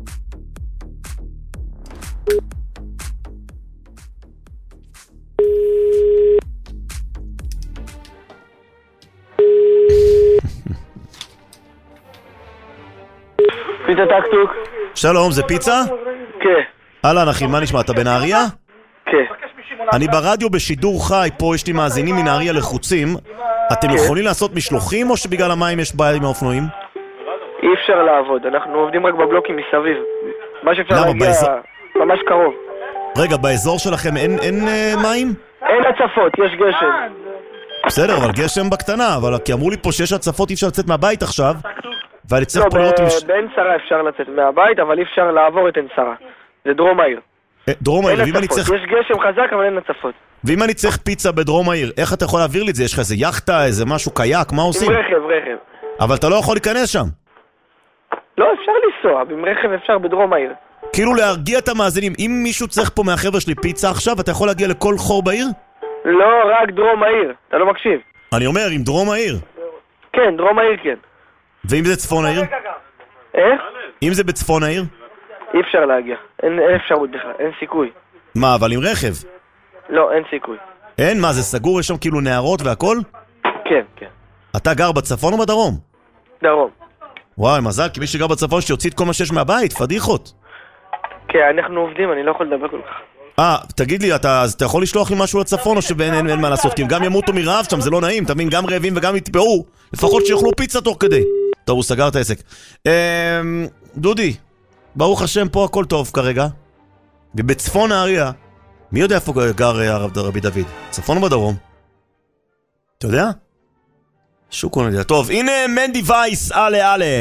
פיצה טקטוק. שלום, זה פיצה? כן. אהלן אחי, מה נשמע? אתה בנהריה? כן. אני ברדיו בשידור חי, פה יש לי מאזינים מנהריה לחוצים. אתם יכולים לעשות משלוחים או שבגלל המים יש בעיה עם האופנועים? אי אפשר לעבוד, אנחנו עובדים רק בבלוקים מסביב. מה שאפשר להגיע ממש קרוב. רגע, באזור שלכם אין, אין אה, מים? אין הצפות, יש גשם. בסדר, אבל גשם בקטנה, אבל כי אמרו לי פה שיש הצפות אי אפשר לצאת מהבית עכשיו. ואני צריך לא, פה לראות... מש... בעין שרה אפשר לצאת מהבית, אבל אי אפשר לעבור את עין שרה. זה דרום העיר. דרום העיר, ואם אני צריך... יש גשם חזק, אבל אין הצפות. ואם אני צריך פיצה בדרום העיר, איך אתה יכול להעביר לי את זה? יש לך איזה יחטה, איזה משהו קייק, מה עושים? עם רכב, רכב. אבל אתה לא יכול להיכנס שם. לא, אפשר לנסוע, עם רכב אפשר בדרום העיר. כאילו להרגיע את המאזינים, אם מישהו צריך פה מהחבר'ה שלי פיצה עכשיו, אתה יכול להגיע לכל חור בעיר? לא, רק דרום העיר, אתה לא מקשיב. אני אומר, עם דרום העיר. כן, דרום העיר כן. ואם זה צפון העיר? איך? אם זה בצפון העיר? אי אפשר להגיע, אין, אין אפשרות בכלל, אין סיכוי. מה, אבל עם רכב? לא, אין סיכוי. אין? מה, זה סגור? יש שם כאילו נערות והכל? כן, כן. אתה גר בצפון או בדרום? דרום. וואי, מזל, כי מי שגר בצפון שיוציא את כל מה שיש מהבית, פדיחות. כן, אנחנו עובדים, אני לא יכול לדבר כל כך. אה, תגיד לי, אתה, אז אתה יכול לשלוח לי משהו לצפון או שאין אין, אין מה לעשות? כי הם גם ימותו מרעב שם, זה לא נעים, אתה מבין? גם רעבים וגם יתפעו. לפחות שיאכלו פיצה תוך כדי. טוב, הוא סגר את העסק. אה, דודי, ברוך השם, פה הכל טוב כרגע. ובצפון נהריה, מי יודע איפה גר הרב רבי דוד? צפון או בדרום? אתה יודע? שוקו נדע. טוב, הנה מנדי וייס, אלה אלה.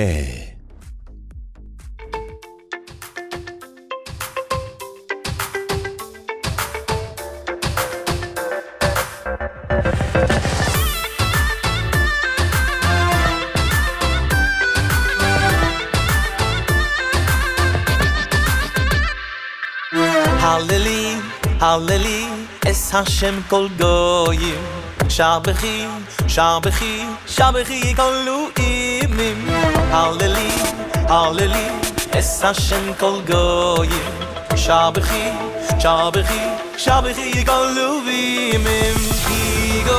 הללי, הללי, אס השם כל גויים, שר בכי, שר בכי, שר בכי כל לואימים. הללי, הללי, אס השם כל גויים, שר בכי, שר בכי, שר בכי כל לואימים. כי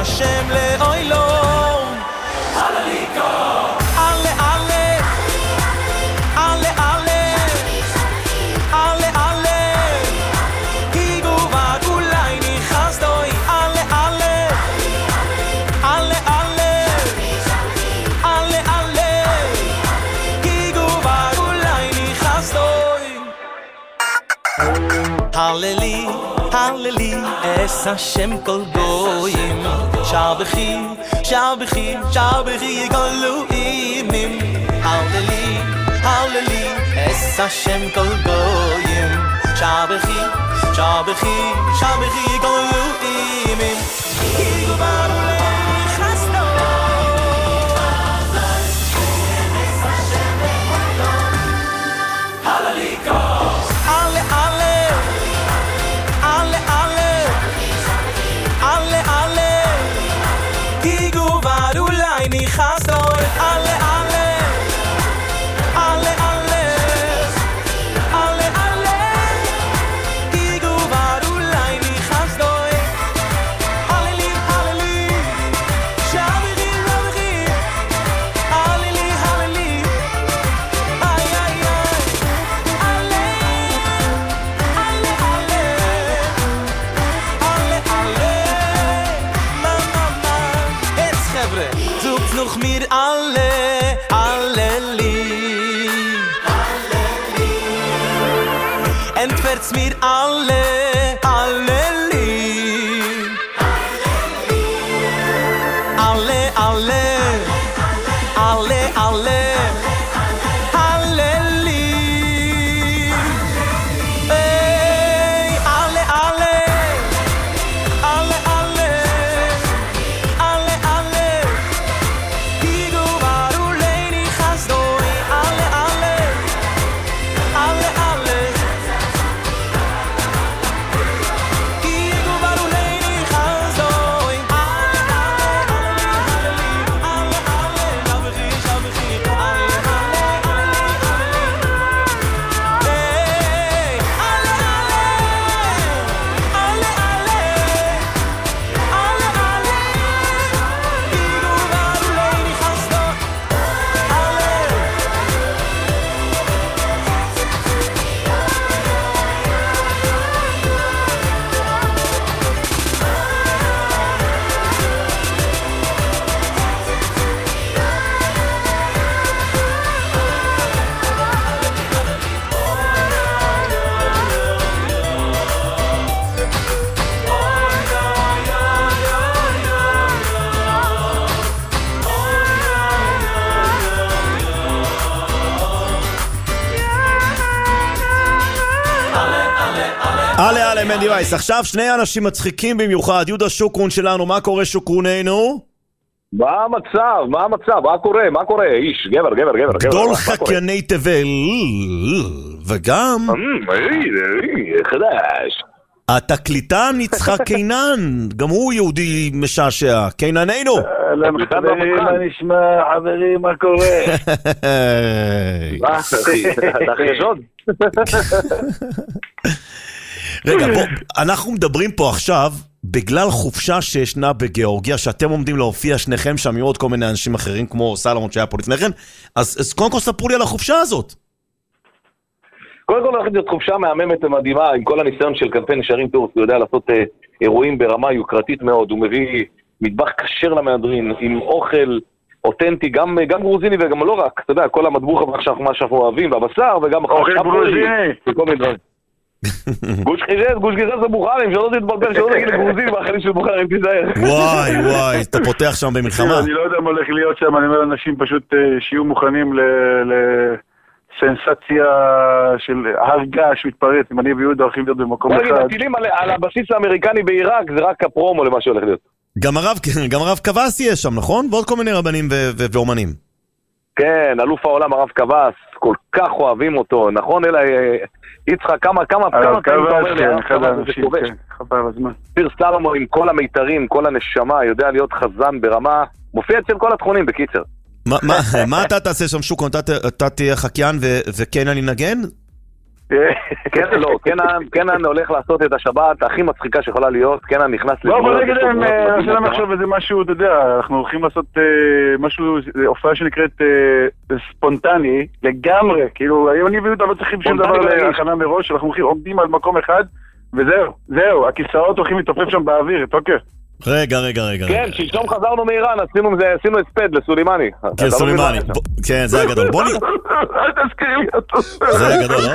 Hashem le'oilom. Halaliko. Ale ale. Ale ale. Ale ale. Higu vagulai nichastoi. Ale ale. Ale ale. Ale ale. Higu vagulai nichastoi. Halleli, halleli, es Hashem kol goyim. Shalbechi, shalbechi, shalbechi kol lu'imim. Halleli, halleli, es Hashem kol goyim. Shalbechi, shalbechi, shalbechi kol lu'imim. Higu barulei chasno. Es Hashem le'olam. Halaliko. Ale ale. Ale ale. Ale ale. Higu barulei nichastoi. Ale ale. Ale ale. Ale ale. Higu barulei nichastoi. Haleli haleli. Shabiri shabiri. Haleli haleli. Ay ay ay. Ale. Ale ale. Ale ale. Ma ma ma. Es חבר'ה. Zoekt nog meer alle. Haleli. Haleli. En het werd meer alle. Haleli. Alle alle. Alle alle. Haleli. Hey, alle alle. Alle alle. Alle alle. Higu barulei nichastoi. Alle alle. Alle alle. Higu barulei nichastoi. Alle alle. Alle alle. Shabchi shabchi. Alle alle. Hey, alle alle. Alle alle. Ale ale. Higu barulei nichastoi. Ale. אלה אלה מנדי וייס, עכשיו שני אנשים מצחיקים במיוחד, יהודה שוקרון שלנו, מה קורה שוקרוננו? מה המצב? מה המצב? מה קורה? מה קורה? איש, גבר, גבר, גבר. גדול חקייני תבל, וגם... חדש. התקליטן יצחק קינן, גם הוא יהודי משעשע, קינננו. חברים, מה נשמע? חברים, מה קורה? אתה חשוד? רגע, בוא, אנחנו מדברים פה עכשיו בגלל חופשה שישנה בגיאורגיה, שאתם עומדים להופיע שניכם שם עם עוד כל מיני אנשים אחרים, כמו סלומון שהיה פה לפניכם, אז, אז קודם כל ספרו לי על החופשה הזאת. קודם כל הולכת להיות חופשה מהממת ומדהימה, עם כל הניסיון של קמפיין נשארים טורס, הוא יודע לעשות אה, אירועים ברמה יוקרתית מאוד, הוא מביא מטבח כשר למהדרין, עם אוכל אותנטי, גם, גם גרוזיני וגם לא רק, אתה יודע, כל המטבוח עכשיו מה שאנחנו אוהבים, והבשר וגם אוכל גרוזיני וכל מיני דברים. גוש חיזז, גוש גיזז זה בוחרים, שלא תתבלבל, שלא תגיד לגרוזיני מאכלים של בוחרים, תיזהר. וואי וואי, אתה פותח שם במלחמה. אני לא יודע מה הולך להיות שם, אני אומר לאנשים פשוט שיהיו מוכנים לסנסציה של הרגע שמתפרץ, אם אני ויהודה הולכים להיות במקום אחד. הטילים על הבסיס האמריקני בעיראק, זה רק הפרומו למה שהולך להיות. גם הרב, גם הרב קבס יש שם, נכון? ועוד כל מיני רבנים ואומנים. כן, אלוף העולם הרב קבס, כל כך אוהבים אותו, נכון? אלא יצחק, כמה, כמה, כמה פעמים אתה אומר לי, הרב קבס זה כובש. פיר סלומון עם כל המיתרים, כל הנשמה, יודע להיות חזן ברמה, מופיע אצל כל התכונים בקיצר. מה אתה תעשה שם שוקון? אתה תהיה חקיין וכן אני נגן? קנן לא, קנן הולך לעשות את השבת הכי מצחיקה שיכולה להיות, קנן נכנס לא, אבל נגיד להם, אני רוצה להם עכשיו איזה משהו, אתה יודע, אנחנו הולכים לעשות משהו, הופעה שנקראת ספונטני, לגמרי, כאילו, היום אני ויהודה לא צריכים שום דבר להכנה מראש, אנחנו עומדים על מקום אחד, וזהו, זהו, הכיסאות הולכים להתעופף שם באוויר, תוקף. רגע, רגע, רגע. כן, שלשום חזרנו מאיראן, עשינו הספד לסולימני. כן, סולימני. כן, זה הגדול. בוא נראה. אל תזכיר לי אותו. זה הגדול, לא?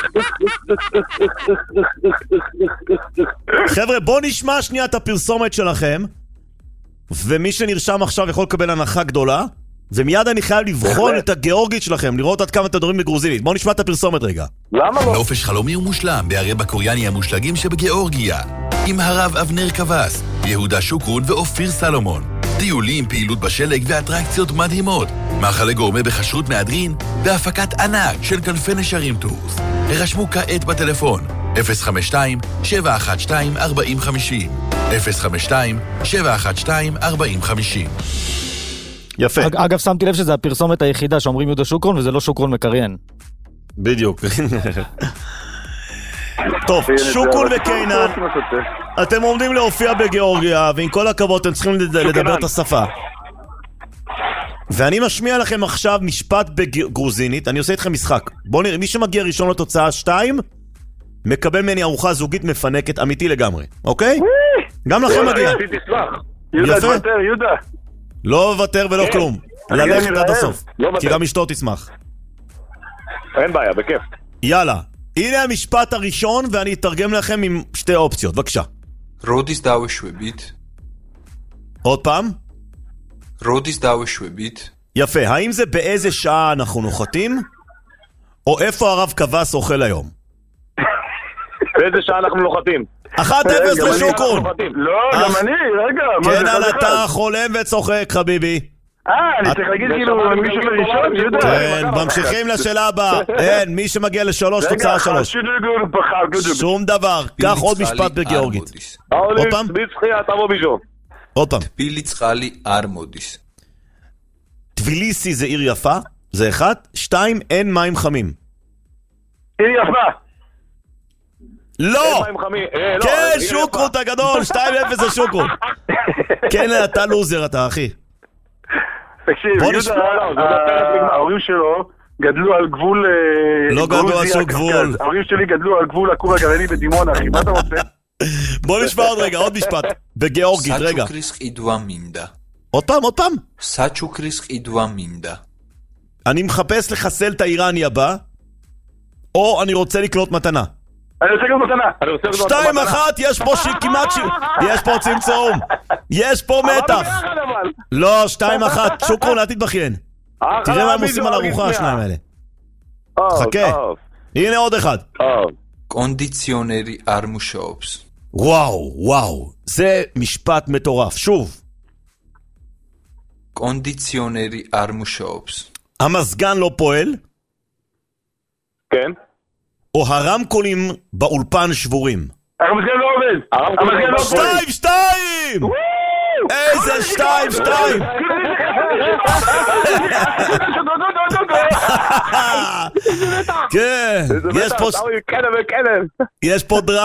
חבר'ה, בוא נשמע שנייה את הפרסומת שלכם, ומי שנרשם עכשיו יכול לקבל הנחה גדולה, ומיד אני חייב לבחון את הגיאורגית שלכם, לראות עד כמה אתם מדברים בגרוזינית. בוא נשמע את הפרסומת רגע. למה לא? נופש חלומי ומושלם בערי בקוריאני המושלגים שבגיאורגיה. עם הרב אבנר קבס, יהודה שוקרון ואופיר סלומון. טיולים, פעילות בשלג ואטרקציות מדהימות. מאכלי גורמה בכשרות מהדרין והפקת ענק של כנפי נשרים טורס. הרשמו כעת בטלפון אפס חמש שתיים שבע אחת שתיים ארבע חמש אפס אפס חמש שתיים שבע אחת שתיים ארבע חמש. יפה. אגב, שמתי לב שזה הפרסומת היחידה שאומרים יהודה שוקרון, וזה לא שוקרון מקריין. בדיוק. טוב, שוקרון וקיינן, אתם עומדים להופיע בגיאורגיה, ועם כל הכבוד אתם צריכים לדבר את השפה. ואני משמיע לכם עכשיו משפט בגרוזינית, אני עושה איתכם משחק. בואו נראה, מי שמגיע ראשון לתוצאה שתיים, מקבל ממני ארוחה זוגית מפנקת, אמיתי לגמרי, אוקיי? גם לכם מגיע. יהודה, תוותר, יהודה. לא וותר ולא כלום. ללכת עד הסוף. כי גם אשתו תשמח. אין בעיה, בכיף. יאללה. הנה המשפט הראשון, ואני אתרגם לכם עם שתי אופציות. בבקשה. רודיס דאושוובית. עוד פעם? רודיס דאושוובית. יפה. האם זה באיזה שעה אנחנו נוחתים? או איפה הרב קבס אוכל היום? באיזה שעה אנחנו נוחתים? אחת אפס לשוקרון. לא, גם אני, רגע. כן, על אתה חולם וצוחק, חביבי. אה, אני צריך להגיד כאילו מישהו לראשון, יהודה. כן, ממשיכים לשאלה הבאה. אין, מי שמגיע לשלוש, תוצאה שלוש. שום דבר. קח עוד משפט בגיאורגית. עוד פעם? עוד פעם. טביליצחלי ארמודיס. טביליסי זה עיר יפה, זה אחד. שתיים, אין מים חמים. עיר יפה. לא! כן, שוקרון אתה גדול, שתיים אפס זה שוקרון. כן, אתה לוזר אתה, אחי. תקשיב, יהודה, ההורים שלו גדלו על גבול... לא גדלו על שוק גבול. ההורים שלי גדלו על גבול הכור הגרעיני בדימונה, אחי, מה אתה רוצה? בוא נשמע עוד רגע, עוד משפט. בגיאורגית, רגע. סאצ'וקריסק אידווה מינדה. עוד פעם, עוד פעם. סאצ'וקריסק אידווה מינדה. אני מחפש לחסל את האיראני הבא, או אני רוצה לקנות מתנה. אני רוצה לקנות מתנה. שתיים אחת, יש פה שכמעט ש... יש פה צמצום. יש פה מתח. לא, שתיים אחת. שוקרון, אל תתבכיין. תראה מה הם עושים על ארוחה, השניים האלה. חכה. הנה עוד אחד. קונדיציונרי ארמושאופס. וואו, וואו. זה משפט מטורף. שוב. קונדיציונרי ארמושאופס. המזגן לא פועל? כן. או הרמקולים באולפן שבורים? המזגן לא עובד. המזגן לא עובד. שתיים, שתיים! איזה שתיים, שתיים! כן, יש פה... יש פה דרה...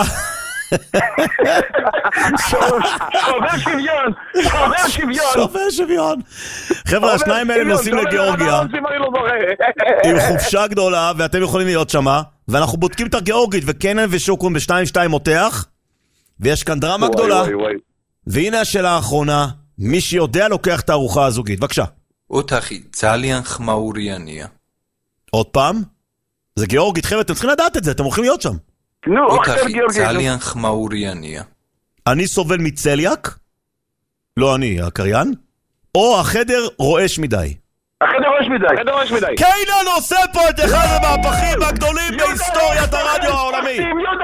שובר שוויון! שובר שוויון! שובר שוויון! חבר'ה, השניים האלה נוסעים לגיאורגיה עם חופשה גדולה, ואתם יכולים להיות שמה, ואנחנו בודקים את הגיאורגית, וקנן ושוקרון בשתיים שתיים מותח, ויש כאן דרמה גדולה. והנה השאלה האחרונה, מי שיודע לוקח את הארוחה הזוגית. בבקשה. אותחי, צליאן חמאוריאניה. עוד פעם? זה גיאורגית, חבר'ה, אתם צריכים לדעת את זה, אתם הולכים להיות שם. אותחי, צליאן חמאוריאניה. אני סובל מצליאק? לא אני, הקריין? או החדר רועש מדי? החדר רועש מדי. החדר רועש מדי. קיינן עושה פה את אחד המהפכים הגדולים בהיסטוריית הרדיו העולמי.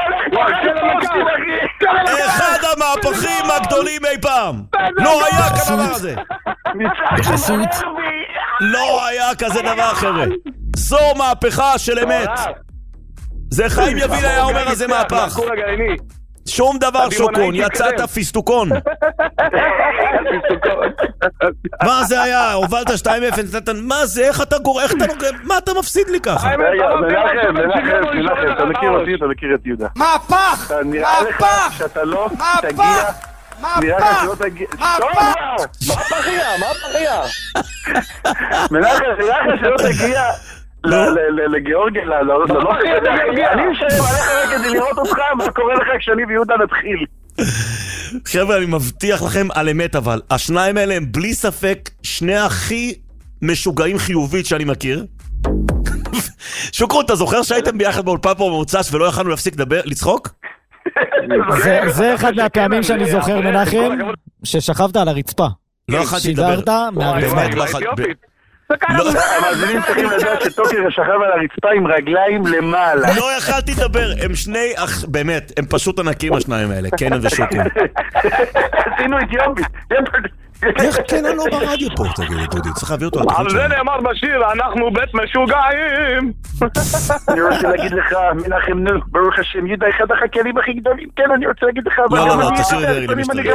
אחד המהפכים הגדולים אי פעם. לא היה כדבר הזה. בחסות. לא היה כזה דבר, חבר'ה. זו מהפכה של אמת. זה חיים יביל היה אומר הזה מהפך. שום דבר שוקון, יצאת פיסטוקון. מה זה היה? הובלת שתיים אפס, מה זה? איך אתה גורם? איך אתה נוגע? מה אתה מפסיד לי ככה? רגע, מנחם, מנחם, מנחם, אתה מכיר אותי, אתה מכיר את יהודה. מהפך! אתה נראה לך שאתה לא תגיע... נראה לך שלא תגיע... מהפך! מהפכיה, מהפכיה! מנחם, נראה לך שלא תגיע... לגיאורגיה, אני משלם עליך רק כדי לראות אותך, מה קורה לך כשאני ויהודה נתחיל. חבר'ה, אני מבטיח לכם על אמת, אבל השניים האלה הם בלי ספק שני הכי משוגעים חיובית שאני מכיר. שוקרון, אתה זוכר שהייתם ביחד באולפן פה במוצ"ש ולא יכלנו להפסיק לדבר, לצחוק? זה אחד מהפעמים שאני זוכר, מנחם, ששכבת על הרצפה. לא יכלתי לדבר. שידרת מהרצפה. המאזינים צריכים לדעת שטוקר שכב על הרצפה עם רגליים למעלה. לא יכלתי לדבר, הם שני, באמת, הם פשוט ענקים השניים האלה, קנן ושוקרון. עשינו איתיופית. איך קנן לא ברדיו פה, תגיד, דודי, צריך להביא אותו לתוכנית על זה נאמר בשיר, אנחנו בית משוגעים. אני רוצה להגיד לך, מנחם, נו, ברוך השם, יהודה אחד החקיינים הכי גדולים, כן, אני רוצה להגיד לך, לא, לא, לא, תשאיר את דרעי למשתגע.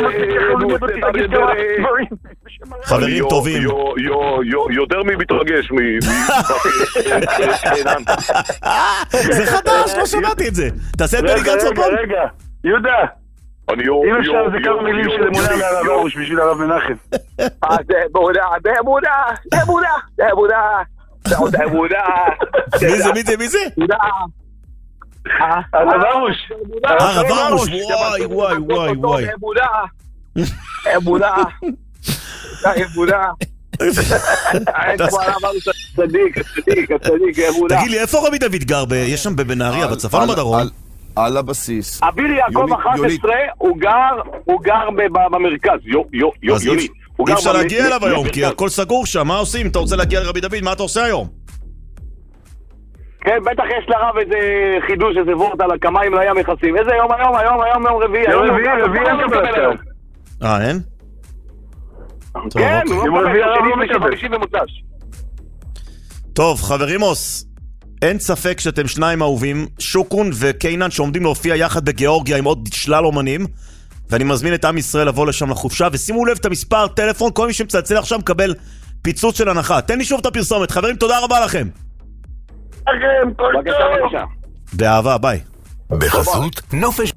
חברים טובים. יותר מי מתרגש מ... זה חדש, לא שמעתי את זה. תעשה את בני גנץ עוד פעם. רגע, רגע, יהודה. אם אפשר זה כמה מילים של אמונה מהרב ארוש בשביל הרב מנחם. זה אמונה, זה אמונה, זה אמונה, זה אמונה, זה אמונה. מי זה, מי זה, מי זה? הרב ארוש. הרב ארוש, וואי, וואי, וואי, וואי. אמונה, אמונה, אמונה. צדיק, צדיק, צדיק, אמונה. תגיד לי, איפה רבי דוד גר? יש שם בבנהריה, בצפון או בדרום? על הבסיס. אביר יעקב אחת עשרה, הוא גר, הוא גר במרכז, יוני. אי אפשר להגיע אליו היום, כי הכל סגור שם, מה עושים? אתה רוצה להגיע לרבי דוד, מה אתה עושה היום? כן, בטח יש לרב איזה חידוש, איזה וורט על הקמיים לים יחסים. איזה יום היום, היום, היום, יום רביעי. יום רביעי, רביעי, אין קבל היום. אה, אין? כן, יום רביעי, רביעי ומוצ"ש. טוב, חברימוס. אין ספק שאתם שניים אהובים, שוקרון וקיינן שעומדים להופיע יחד בגיאורגיה עם עוד שלל אומנים, ואני מזמין את עם ישראל לבוא לשם לחופשה, ושימו לב את המספר טלפון, כל מי שמצלצל עכשיו מקבל פיצוץ של הנחה. תן לי שוב את הפרסומת. חברים, תודה רבה לכם. לכם, כל טוב. באהבה, ביי. בחסות נופש.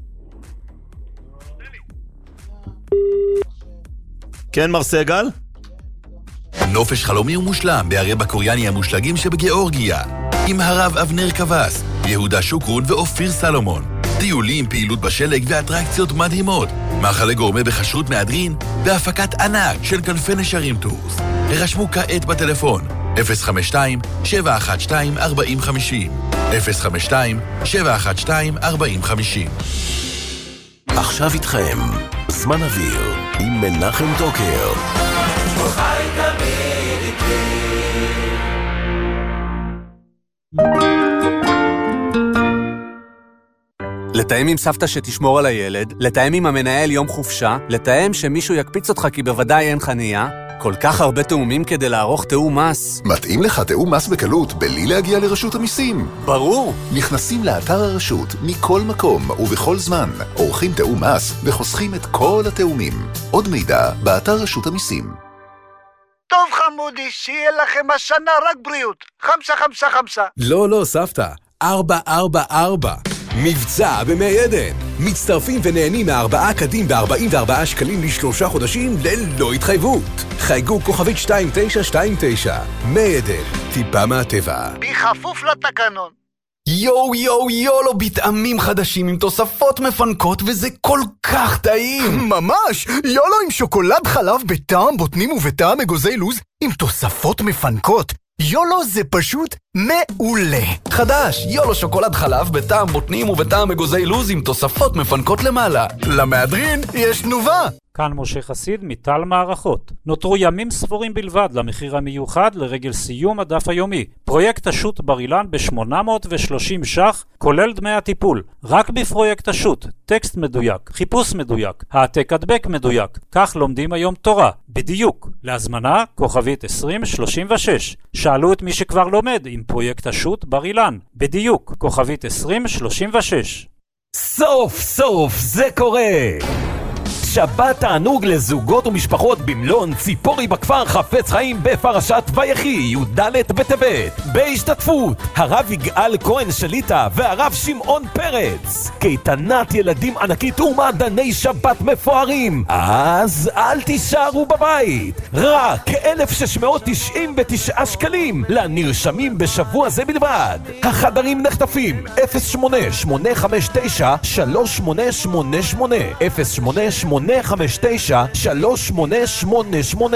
כן, מר סגל? נופש חלומי ומושלם בערי בקוריאני המושלגים שבגיאורגיה. עם הרב אבנר קבס, יהודה שוקרון ואופיר סלומון. טיולים, פעילות בשלג ואטרקציות מדהימות. מאכלי גורמה בחשרות מהדרין והפקת ענק של כנפי נשרים טורס. הרשמו כעת בטלפון אפס חמש שתיים שבע אחת שתיים ארבע חמש אפס אפס חמש שתיים שבע אחת שתיים ארבע חמש. עכשיו איתכם, זמן אוויר עם מנחם טוקר. חי תמיד איתי. לתאם עם סבתא שתשמור על הילד, לתאם עם המנהל יום חופשה, לתאם שמישהו יקפיץ אותך כי בוודאי אין חנייה, כל כך הרבה תאומים כדי לערוך תאום מס. מתאים לך תאום מס בקלות בלי להגיע לרשות המיסים? ברור. נכנסים לאתר הרשות מכל מקום ובכל זמן, עורכים תאום מס וחוסכים את כל התאומים. עוד מידע באתר רשות המיסים. טוב חמודי, שיהיה לכם השנה רק בריאות. חמסה, חמסה, חמסה. לא, לא, סבתא. ארבע, ארבע, ארבע. מבצע במי עדן. מצטרפים ונהנים מהארבעה קדים ב-ארבעים וארבעה שקלים לשלושה חודשים ללא התחייבות. חייגו כוכבית שתיים תשע שתיים תשע. מי עדן. טיפה מהטבע. בכפוף לתקנון. יו יו יולו בטעמים חדשים עם תוספות מפנקות וזה כל כך טעים. ממש! יולו עם שוקולד חלב בטעם בוטנים ובטעם אגוזי לוז עם תוספות מפנקות. יולו זה פשוט מעולה. חדש, יולו שוקולד חלב בטעם בוטנים ובטעם אגוזי לוז עם תוספות מפנקות למעלה. למהדרין יש תנובה. כאן משה חסיד מטל מערכות. נותרו ימים ספורים בלבד למחיר המיוחד לרגל סיום הדף היומי. פרויקט השו"ת בר אילן ב-שמונה מאות ושלושים ש"ח, כולל דמי הטיפול. רק בפרויקט השו"ת, טקסט מדויק, חיפוש מדויק, העתק הדבק מדויק. כך לומדים היום תורה, בדיוק. להזמנה, כוכבית עשרים שלושים ושש. שאלו את מי שכבר לומד עם פרויקט השו"ת בר אילן. בדיוק, כוכבית עשרים שלושים ושש. סוף סוף זה קורה! שבת תענוג לזוגות ומשפחות במלון ציפורי בכפר חפץ חיים בפרשת ויחי, י"ד בטבת, בהשתתפות הרב יגאל כהן שליטה והרב שמעון פרץ. קייטנת ילדים ענקית ומעדני שבת מפוארים. אז אל תישארו בבית, רק אלף שש מאות תשעים ותשעה שקלים לנרשמים בשבוע זה בלבד. החדרים נחטפים אפס שמונה שמונה חמש תשע שלוש שמונה שמונה שמונה אפס שמונה שמונה חמש תשע שלוש שמונה שמונה שמונה.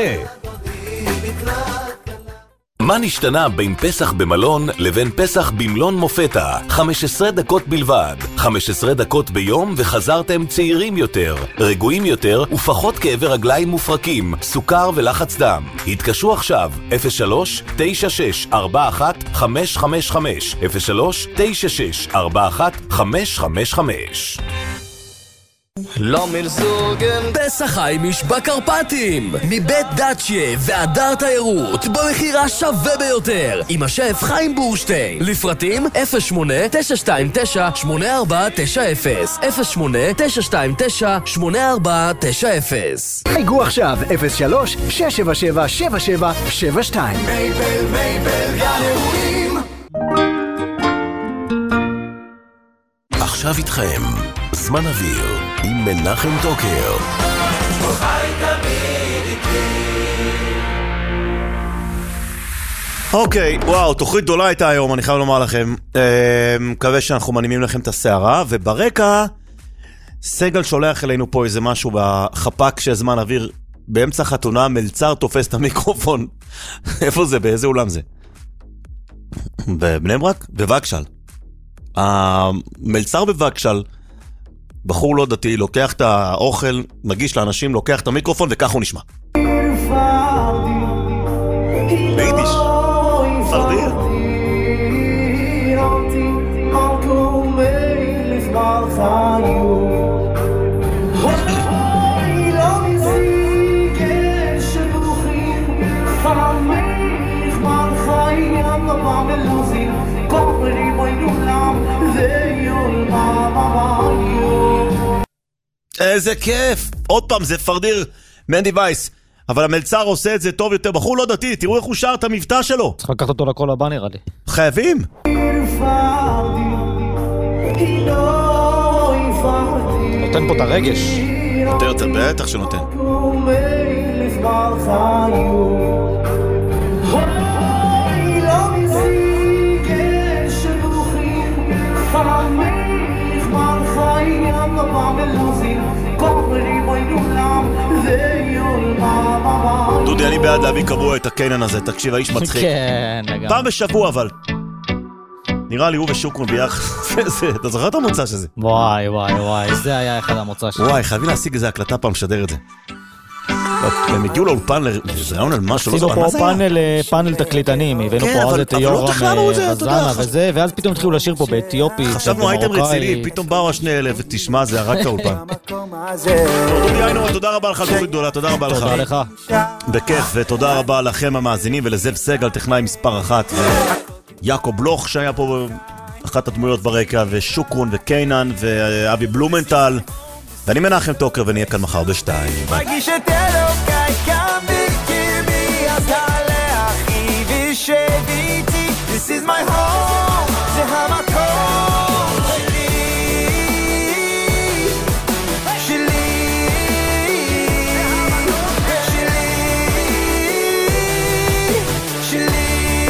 מה נשתנה בין פסח במלון לבין פסח במלון מופתה? חמש עשרה דקות בלבד. חמש עשרה דקות ביום וחזרתם צעירים יותר, רגועים יותר ופחות כאבי רגליים מופרקים, סוכר ולחץ דם. התקשרו עכשיו אפס שלוש תשע שש ארבע אחת חמש חמש חמש אפס שלוש תשע שש ארבע אחת חמש חמש חמש. לא מלזוגן פסח חיימיש בקרפטים מבית דאצ'יה והדר תיירות במחירה שווה ביותר עם השף חיים בורשטיין. לפרטים אפס שמונה תשע שתיים תשע שמונה ארבע תשע אפס אפס שמונה תשע שתיים תשע שמונה ארבע תשע אפס. חייגו עכשיו אפס שלוש שש שבע שבע שבע שבע שבע שתיים. מייבל מייבל גן אירועים. עכשיו איתכם זמן אוויר עם מנחם טוקר. אוקיי, וואו, תוכנית גדולה הייתה היום, אני חייב לומר לכם. מקווה שאנחנו מנימים לכם את השערה, וברקע סגל שולח אלינו פה איזה משהו בחפק של זמן אוויר. באמצע חתונה מלצר תופס את המיקרופון. איפה זה? באיזה אולם זה? בבני ברק? בווגשל. המלצר בווגשל, בחור לא דתי, לוקח את האוכל, מגיש לאנשים, לוקח את המיקרופון וכך הוא נשמע. ביידיש. פרדיר. איזה כיף. עוד פעם, זה פרדיר מנדי וייס, אבל המלצר עושה את זה טוב יותר. בחור לא דתי, תראו איך הוא שר את המבטא שלו. צריך לקחת אותו לכל הבא נראה לי. חייבים. נותן פה את הרגש. יותר יותר, בטח שנותן. דודי, אני בעד להביא קבוע את הקיינן הזה. תקשיב, האיש מצחיק. כן, לגמרי. פעם בשבוע אבל. נראה לי הוא ושוקרון ביחד. אתה זוכר את המוצא שזה? וואי וואי וואי, זה היה אחד המוצא שלי. וואי, חייבים להשיג איזה הקלטה פעם לשדר את זה. הם הגיעו לאולפן לרעיון על משהו, לא זוכר, מה זה היה? פאנל תקליטנים, הבאנו פה אז את יורם וזנה וזה, ואז פתאום התחילו לשיר פה באתיופי. חשבנו הייתם רציני, פתאום באו השני אלה ותשמע, זה הרק את האולפן. דודי איינהורן, תודה רבה לך, תוכנית גדולה, תודה רבה לך. תודה לך. בכיף, ותודה רבה לכם המאזינים ולזאב סגל, טכנאי מספר אחת, ויעקב בלוך שהיה פה אחת הדמויות ברקע, ושוקרון וקיינן ואבי בלומנטל. ואני מנחם טוקר ונהיה כאן מחר בשתיים. מרגיש את אלוקיי כאן בקרבי, אז תעלה אחי ושב איתי. This is my home, זה המקום שלי, שלי, שלי, שלי.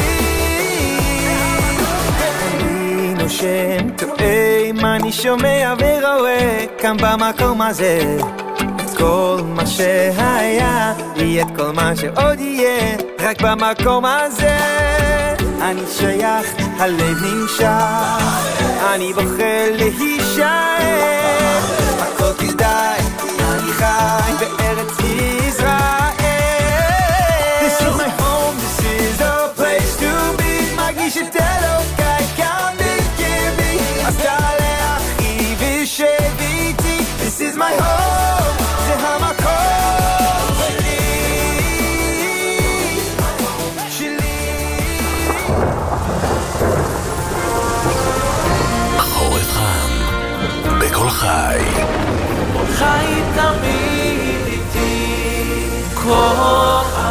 אני נושם טועם, אני שומע ורואה כאן במקום הזה את כל מה שהיה, יהיה את כל מה שעוד יהיה, רק במקום הזה אני שייך, הלב נמשך, אני בוחר להישאר, הכל כדאי, אני חי בארץ ישראל. This is my home, this is the place to be. מרגיש את אלוקיי כאן בקרבי, אז תעלה אחי ושב איתי. This is my home, זה המקום שלי, שלי. חורף חם, בכל חי. חי תמיד איתי, כוכבים